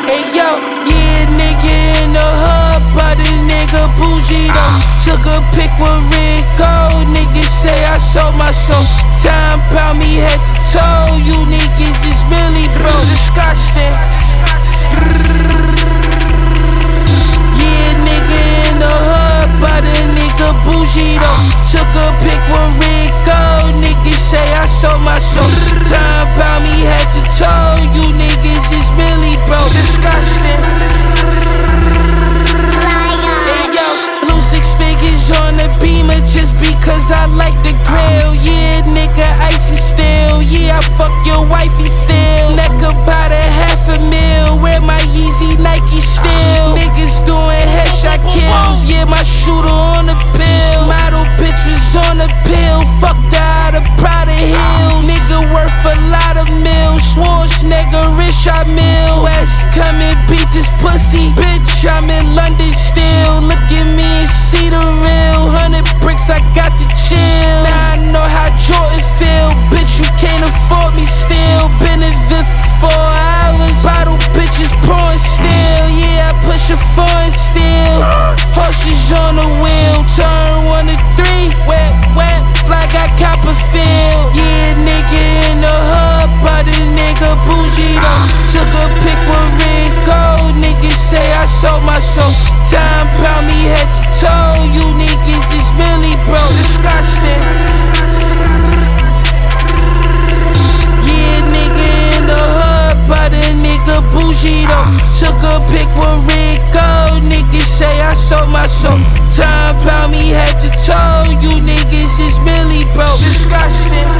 Hey yo, yeah, nigga in the hood, but a nigga bougie though. Took a pic with red gold, niggas say I sold my soul. Time pound me head to toe, you niggas is really broke. Disgusting. Yeah, nigga in the hood, but a nigga bougie though. Took a pic with red gold, niggas say I sold my soul. Time pound me head to toe, you niggas is really broke. Disgusting. Hey yo, blue 6 figures on the Beamer just because I like the grill. Yeah, nigga, icy still. Yeah, I fuck your wifey still. Neck about $500,000. Wear my Yeezy Nike still. Niggas doing headshot kills. Yeah, my shooter on the pill. Model bitch was on the pill. Fucked out of Prada Hill. Nigga worth a lot of mil. Schwarzenegger, Richard Mill. West come and beat this pussy. Bitch, I'm in London still. Look at me and see the real. 100 bricks, I got to chill. Now I know how Jordan feel. Bitch, you can't afford me still. Been in Viv for 4 hours. Bottle bitches pouring still. Yeah, I push a foreign still. Horses on the wheel. Turn 1 to 3. Wet, wet. Fly got Copperfield. Yeah, nigga in the hood, but a nigga bougie though. Took a pic with red gold. Niggas say I sold my soul. Time pound me head to toe. You niggas is really broke. Disgusting. Yeah, nigga in the hood, but a nigga bougie though. Took a pic with red gold. Niggas say I sold my soul. Time pound me head to toe. You niggas is really broke. Disgusting.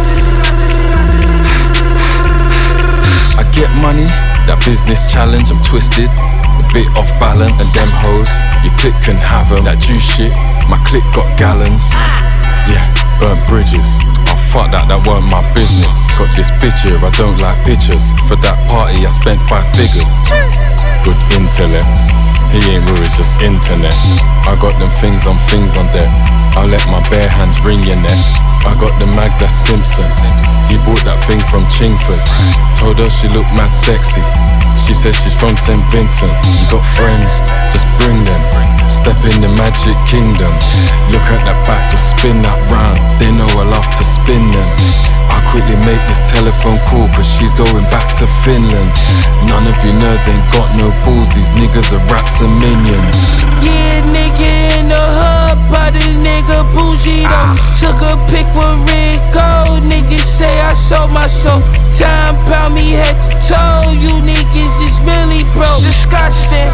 I get money, that business challenge, I'm twisted, a bit off balance. And them hoes, your clique can have them. That juice shit, my clique got gallons. Yeah, burnt bridges. Oh fuck that, that weren't my business. Got this bitch here, I don't like pictures. For that party I spent 5 figures. Good intellect, he ain't real, it's just internet. I got them things on deck. I'll let my bare hands ring your neck. I got the Magda Simpson. He bought that thing from Chingford. Told her she looked mad sexy. She said she's from St. Vincent. You got friends, just bring them. Step in the magic kingdom. Look at that back, just spin that round. They know I love to spin them. I quickly make this telephone call, cause she's going back to Finland. None of you nerds ain't got no balls. These niggas are rats and minions. Yeah, nigga in the hood, but a nigga bougie though. Took a pic with red gold. Niggas say I sold my soul. Time pound me head to toe. You niggas is really broke. Disgusting.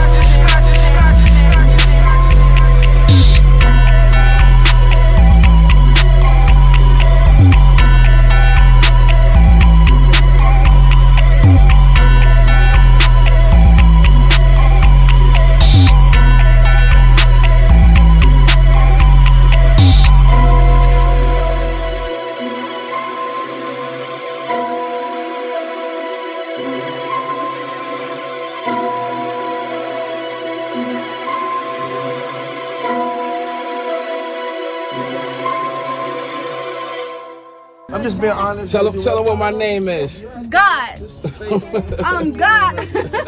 I'm just being honest. Tell him what my name is. God. I'm God.